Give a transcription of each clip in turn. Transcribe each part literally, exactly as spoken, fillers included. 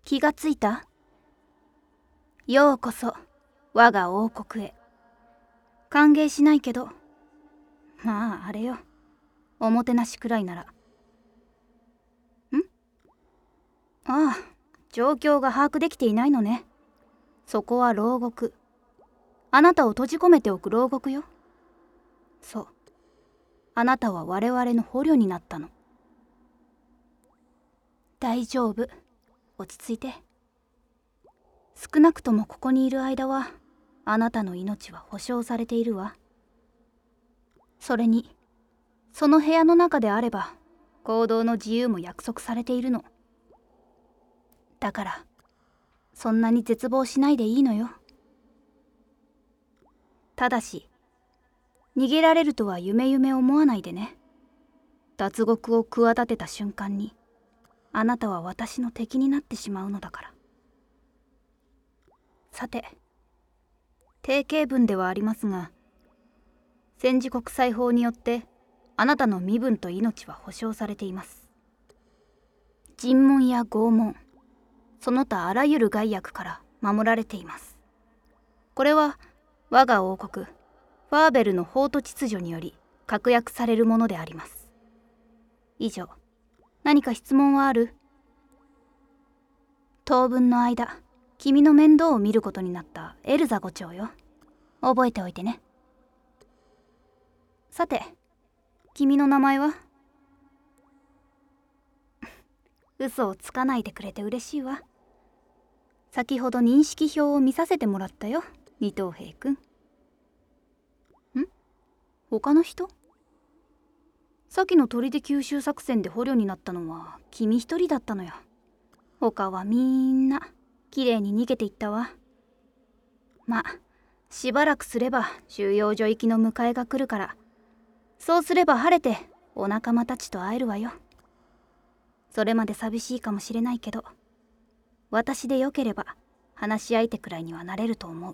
気がついた？ようこそ我が王国へ。歓迎しないけど、まああれよ、おもてなしくらいなら。ん？ああ、状況が把握できていないのね。そこは牢獄。あなたを閉じ込めておく牢獄よ。そう、あなたは我々の捕虜になったの。大丈夫、落ち着いて。少なくともここにいる間はあなたの命は保証されているわ。それにその部屋の中であれば行動の自由も約束されているの。だからそんなに絶望しないでいいのよ。ただし逃げられるとは夢夢思わないでね。脱獄を企てた瞬間にあなたは私の敵になってしまうのだから。さて、定型文ではありますが、戦時国際法によってあなたの身分と命は保証されています。尋問や拷問、その他あらゆる害悪から守られています。これは我が王国ファーベルの法と秩序により確約されるものであります。以上。何か質問はある？当分の間君の面倒を見ることになったエルザ伍長よ。覚えておいてね。さて、君の名前は？嘘をつかないでくれて嬉しいわ。先ほど認識表を見させてもらったよ、二等兵くん。ん？他の人？さっきの砦吸収作戦で捕虜になったのは君一人だったのよ。他はみんなきれいに逃げていったわ。まあしばらくすれば収容所行きの迎えが来るから、そうすれば晴れてお仲間たちと会えるわよ。それまで寂しいかもしれないけど、私でよければ話し相手くらいにはなれると思う。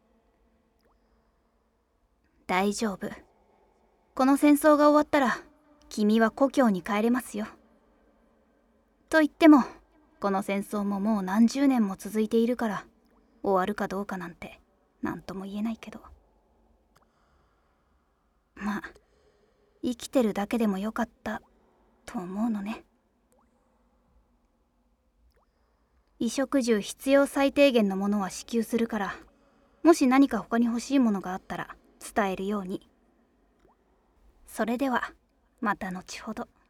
大丈夫。この戦争が終わったら君は故郷に帰れますよ。と言ってもこの戦争ももう何十年も続いているから、終わるかどうかなんて何とも言えないけど、まあ生きてるだけでもよかったと思うのね。衣食住必要最低限のものは支給するから、もし何か他に欲しいものがあったら伝えるように。それではまた後ほど。